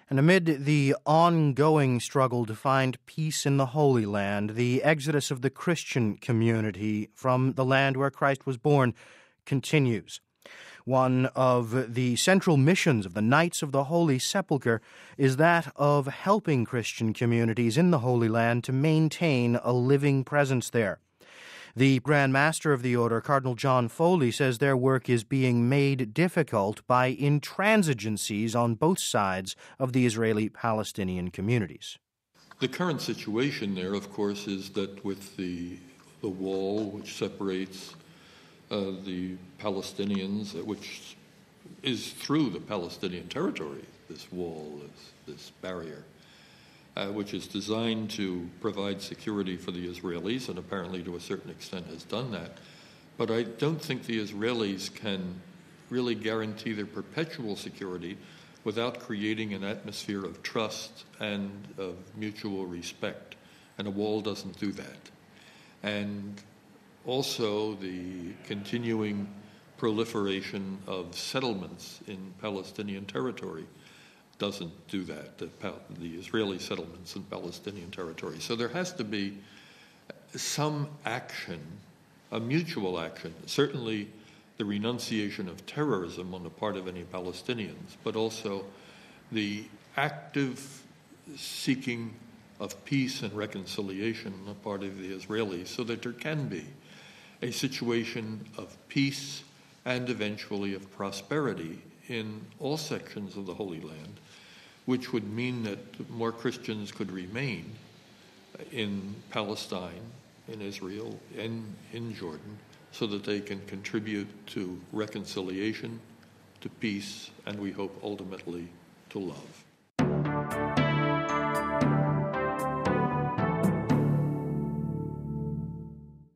And amid the ongoing struggle to find peace in the Holy Land, the exodus of the Christian community from the land where Christ was born continues. One of the central missions of the Knights of the Holy Sepulchre is that of helping Christian communities in the Holy Land to maintain a living presence there. The Grand Master of the Order, Cardinal John Foley, says their work is being made difficult by intransigencies on both sides of the Israeli-Palestinian communities. The current situation there, of course, is that with the wall which separates the Palestinians, which is through the Palestinian territory, this wall, this barrier, which is designed to provide security for the Israelis, and apparently to a certain extent has done that. But I don't think the Israelis can really guarantee their perpetual security without creating an atmosphere of trust and of mutual respect. And a wall doesn't do that. And also the continuing proliferation of settlements in Palestinian territory doesn't do that, the Israeli settlements in Palestinian territory. So there has to be some action, a mutual action, certainly the renunciation of terrorism on the part of any Palestinians, but also the active seeking of peace and reconciliation on the part of the Israelis, so that there can be a situation of peace and eventually of prosperity in all sections of the Holy Land, which would mean that more Christians could remain in Palestine, in Israel, and in Jordan, so that they can contribute to reconciliation, to peace, and we hope ultimately to love.